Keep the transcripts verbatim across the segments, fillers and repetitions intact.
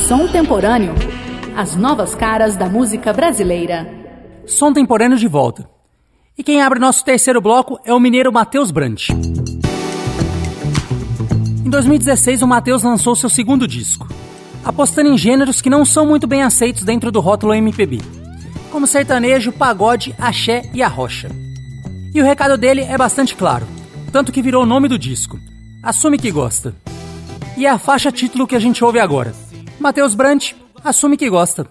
Som Temporâneo. As novas caras da música brasileira. Som Temporâneo de volta. E quem abre nosso terceiro bloco é o mineiro Matheus Brant. Em dois mil e dezesseis, o Matheus lançou seu segundo disco, apostando em gêneros que não são muito bem aceitos dentro do rótulo M P B, como sertanejo, pagode, axé e arrocha. E o recado dele é bastante claro, tanto que virou o nome do disco, Assume Que Gosta. E é a faixa título que a gente ouve agora. Matheus Brant, Assume Que Gosta.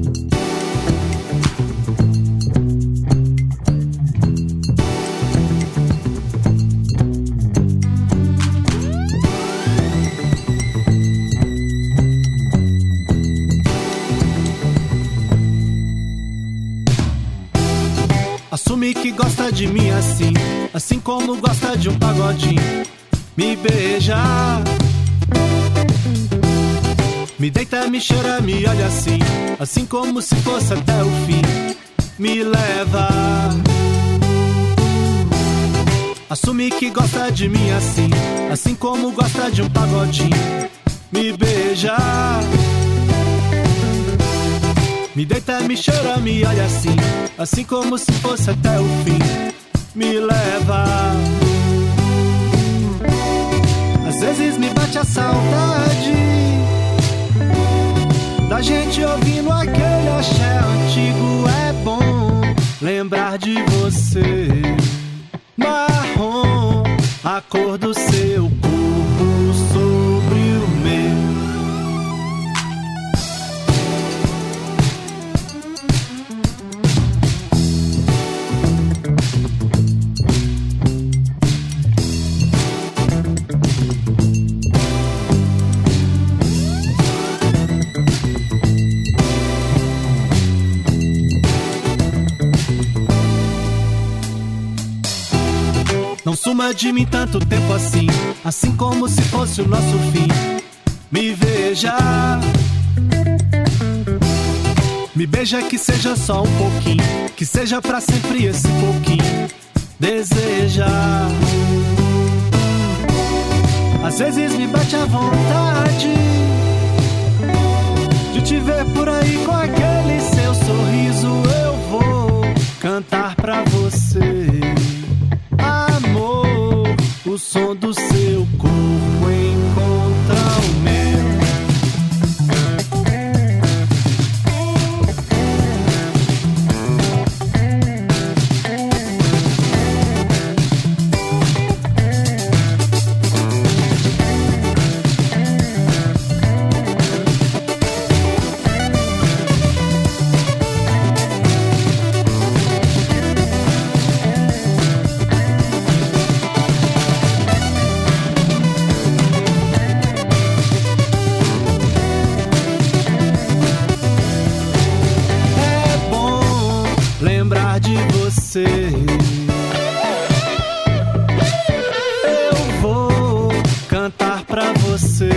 Assume que gosta de mim assim, assim como gosta de um pagodinho. Me beija, me deita, me cheira, me olha assim, assim como se fosse até o fim. Me leva. Assume que gosta de mim assim, assim como gosta de um pagodinho. Me beija, me deita, me cheira, me olha assim, assim como se fosse até o fim. Me leva. Às vezes me bate a saudade da gente ouvindo aquele axé antigo. É bom lembrar de você. Marrom, a cor do seu corpo sobre o meu. Não suma de mim tanto tempo assim, assim como se fosse o nosso fim. Me veja, me beija, que seja só um pouquinho, que seja pra sempre esse pouquinho. Deseja. Às vezes me bate a vontade de te ver por aí com aquele seu sorriso. Eu vou cantar pra você, amor, o som do seu corpo encontra o meu. Eu vou cantar pra você,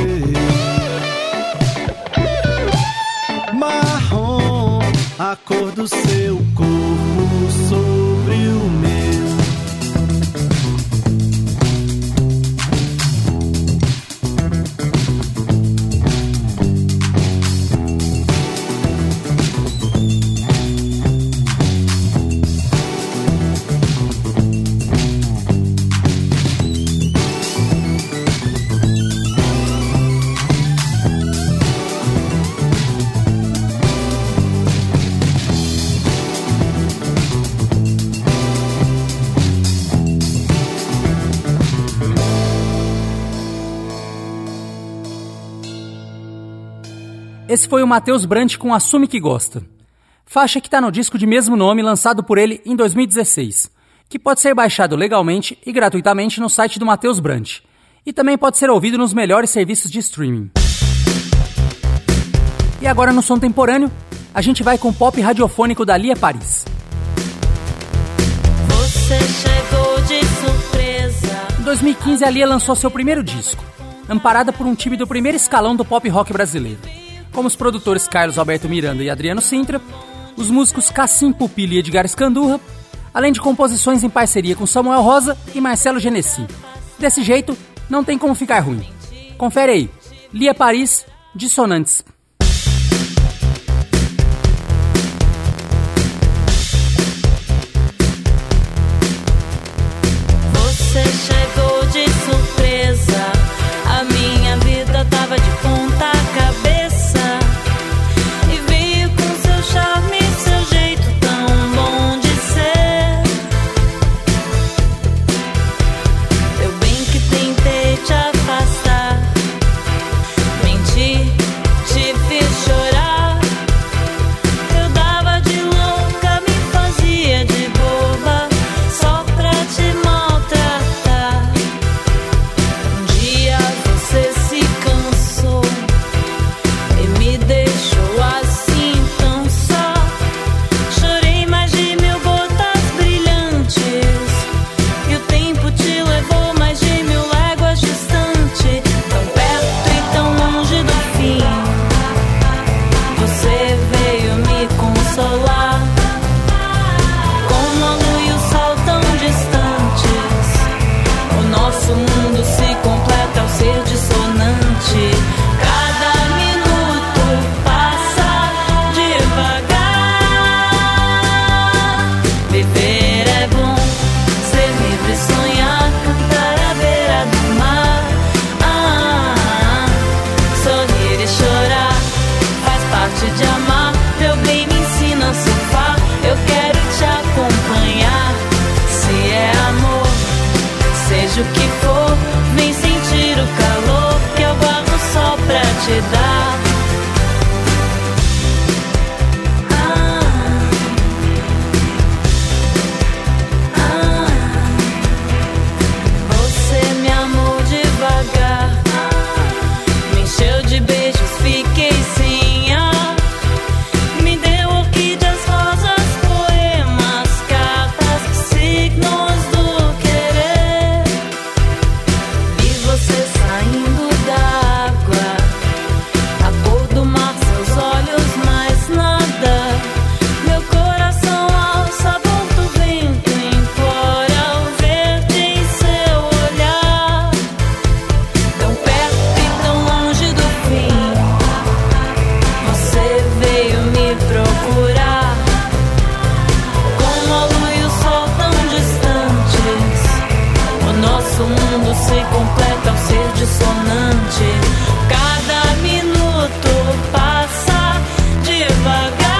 marrom, a cor do seu corpo sobre o meu. Esse foi o Matheus Brant com Assume Que Gosta, faixa que está no disco de mesmo nome lançado por ele em dois mil e dezesseis, que pode ser baixado legalmente e gratuitamente no site do Matheus Brant, e também pode ser ouvido nos melhores serviços de streaming. E agora no Som Temporâneo, a gente vai com o pop radiofônico da Lia Paris. Você chegou de surpresa. Em dois mil e quinze, a Lia lançou seu primeiro disco, amparada por um time do primeiro escalão do pop rock brasileiro, como os produtores Carlos Alberto Miranda e Adriano Sintra, os músicos Cassim Pupilo e Edgar Escandurra, além de composições em parceria com Samuel Rosa e Marcelo Genesi. Desse jeito, não tem como ficar ruim. Confere aí, Lia Paris, Dissonantes. Seja o que for, vem sentir o calor que eu guardo só pra te dar. Ah, ah, você me amou devagar, me encheu de beijos, fiquei sem ar. Me deu orquídeas, rosas, poemas, cartas, signos do querer. Vi você saindo da água, a cor do mar, seus olhos, mais nada. Meu coração ao sabor do vento implora ao verde em seu olhar. Tão perto e tão longe do fim, você veio me procurar. Como a lua e o sol tão distantes, o nosso mundo se completa ao ser dissonante. Cada minuto passa devagar.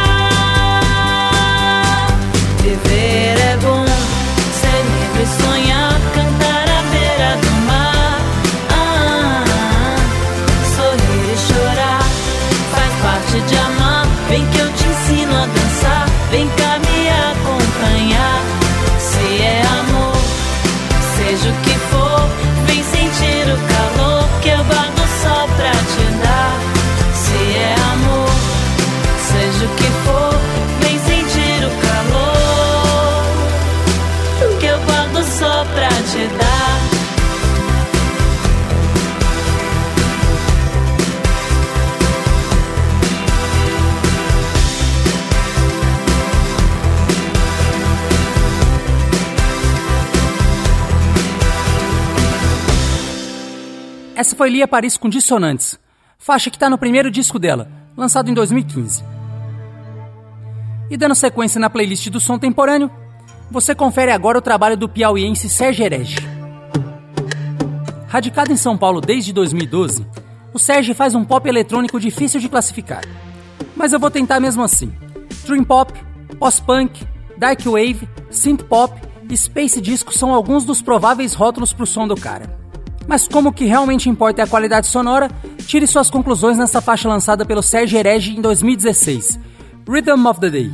Viver é bom, ser livre, sonhar, cantar à beira do mar. Ah, sorrir e chorar faz parte de amar. Vem que eu te ensino a dançar, vem cá me acompanhar. Se é amor, seja o que for, vem sentir o calor que eu guardo só pra te dar. Se é amor, seja o que for, vem sentir o calor que eu guardo só pra te dar. Essa foi Lia Paris com Dissonantes, faixa que está no primeiro disco dela, lançado em dois mil e quinze. E dando sequência na playlist do Som Temporâneo, você confere agora o trabalho do piauiense Sérgio Herege. Radicado em São Paulo desde dois mil e doze, o Sérgio faz um pop eletrônico difícil de classificar, mas eu vou tentar mesmo assim. Dream Pop, Post-Punk, Dark Wave, Synth Pop e Space Disco são alguns dos prováveis rótulos pro som do cara. Mas como o que realmente importa é a qualidade sonora, tire suas conclusões nessa faixa lançada pelo Sérgio Herege em dois mil e dezesseis, Rhythm of the Day.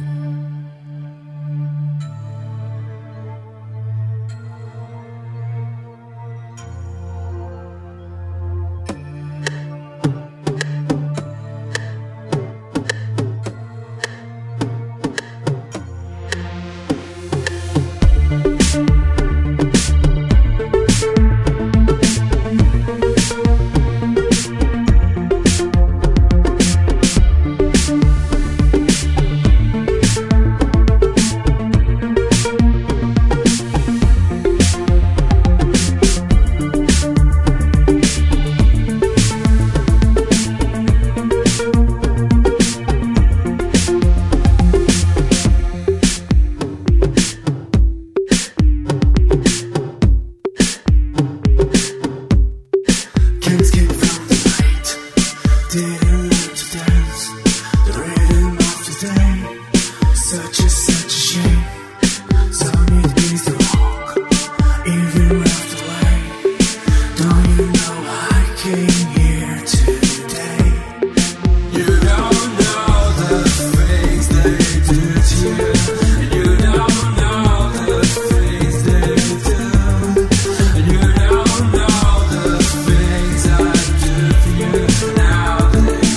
Now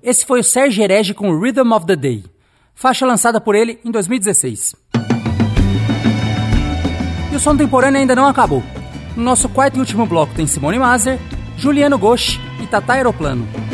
esse foi o Serge Herege com Rhythm of the Day, faixa lançada por ele em dois mil e dezesseis. E o som contemporâneo ainda não acabou. No nosso quarto e último bloco tem Simone Maser, Juliano Ghosh e Tata Aeroplano.